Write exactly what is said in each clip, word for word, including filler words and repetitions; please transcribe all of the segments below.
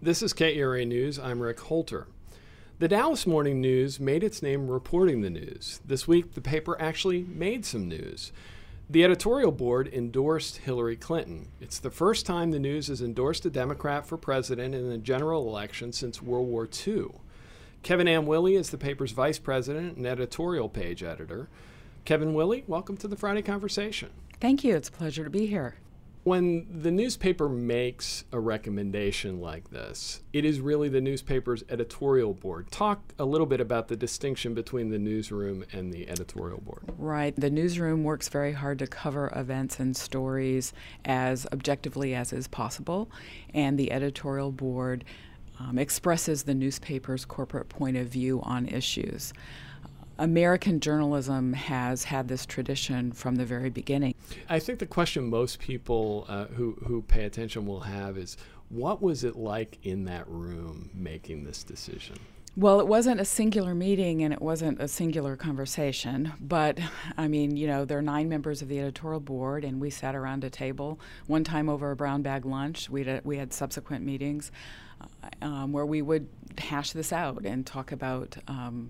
This is K E R A News. I'm Rick Holter. The Dallas Morning News made its name reporting the news. This week, the paper actually made some news. The editorial board endorsed Hillary Clinton. It's the first time the news has endorsed a Democrat for president in a general election since World War Two. Kevin Amwille is the paper's vice president and editorial page editor. Kevin Willey, welcome to the Friday Conversation. Thank you. It's a pleasure to be here. When the newspaper makes a recommendation like this, it is really the newspaper's editorial board. Talk a little bit about the distinction between the newsroom and the editorial board. Right. The newsroom works very hard to cover events and stories as objectively as is possible, and the editorial board um, expresses the newspaper's corporate point of view on issues. American journalism has had this tradition from the very beginning. I think the question most people uh, who, who pay attention will have is, what was it like in that room making this decision? Well, it wasn't a singular meeting and it wasn't a singular conversation, but I mean, you know, there are nine members of the editorial board and we sat around a table one time over a brown bag lunch. We had, we had subsequent meetings uh, um, where we would hash this out and talk about um,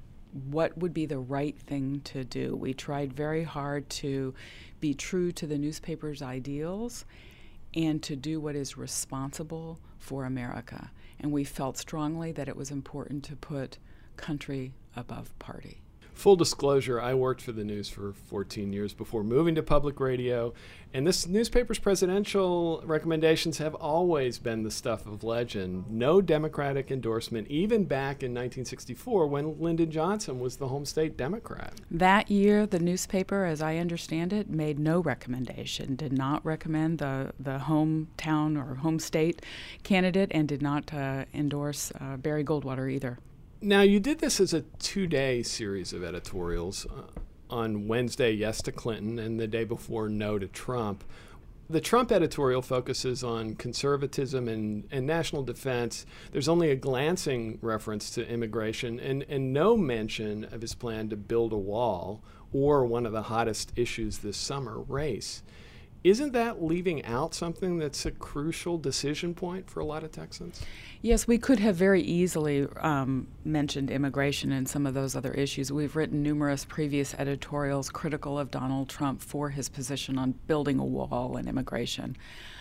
what would be the right thing to do. We tried very hard to be true to the newspaper's ideals and to do what is responsible for America. And we felt strongly that it was important to put country above party. Full disclosure, I worked for the news for fourteen years before moving to public radio, and this newspaper's presidential recommendations have always been the stuff of legend. No Democratic endorsement, even back in nineteen sixty-four when Lyndon Johnson was the home state Democrat. That year, the newspaper, as I understand it, made no recommendation, did not recommend the, the hometown or home state candidate, and did not uh, endorse uh, Barry Goldwater either. Now, you did this as a two-day series of editorials. Uh, on Wednesday, yes to Clinton, and the day before, no to Trump. The Trump editorial focuses on conservatism and, and national defense. There's only a glancing reference to immigration and, and no mention of his plan to build a wall or one of the hottest issues this summer, race. Isn't that leaving out something that's a crucial decision point for a lot of Texans? Yes, we could have very easily um, mentioned immigration and some of those other issues. We've written numerous previous editorials critical of Donald Trump for his position on building a wall and immigration.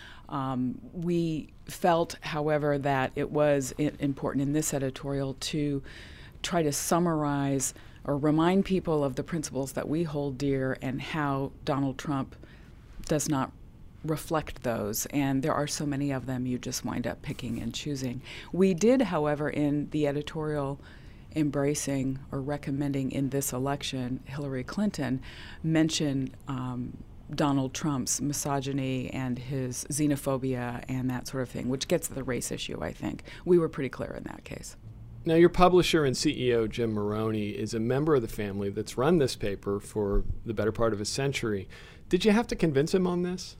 Um, we felt, however, that it was i- important in this editorial to try to summarize or remind people of the principles that we hold dear and how Donald Trump does not reflect those, and there are so many of them you just wind up picking and choosing. We did, however, in the editorial embracing or recommending in this election Hillary Clinton, mention um, Donald Trump's misogyny and his xenophobia and that sort of thing, which gets to the race issue, I think. We were pretty clear in that case. Now, your publisher and C E O, Jim Moroney, is a member of the family that's run this paper for the better part of a century. Did you have to convince him on this?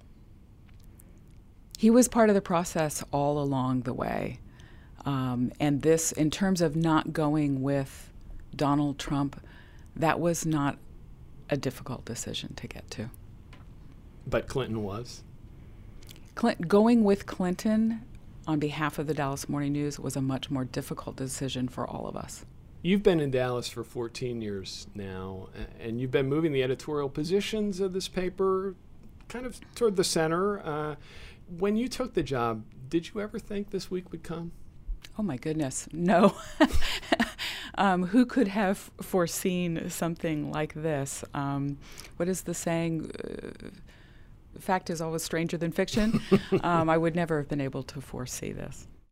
He was part of the process all along the way. Um, and this, in terms of not going with Donald Trump, that was not a difficult decision to get to. But Clinton was? Clint, going with Clinton on behalf of the Dallas Morning News was a much more difficult decision for all of us. You've been in Dallas for fourteen years now, and you've been moving the editorial positions of this paper kind of toward the center. Uh, when you took the job, did you ever think this week would come? Oh, my goodness, no. um, who could have foreseen something like this? Um, what is the saying? Uh, fact is always stranger than fiction. um, I would never have been able to foresee this.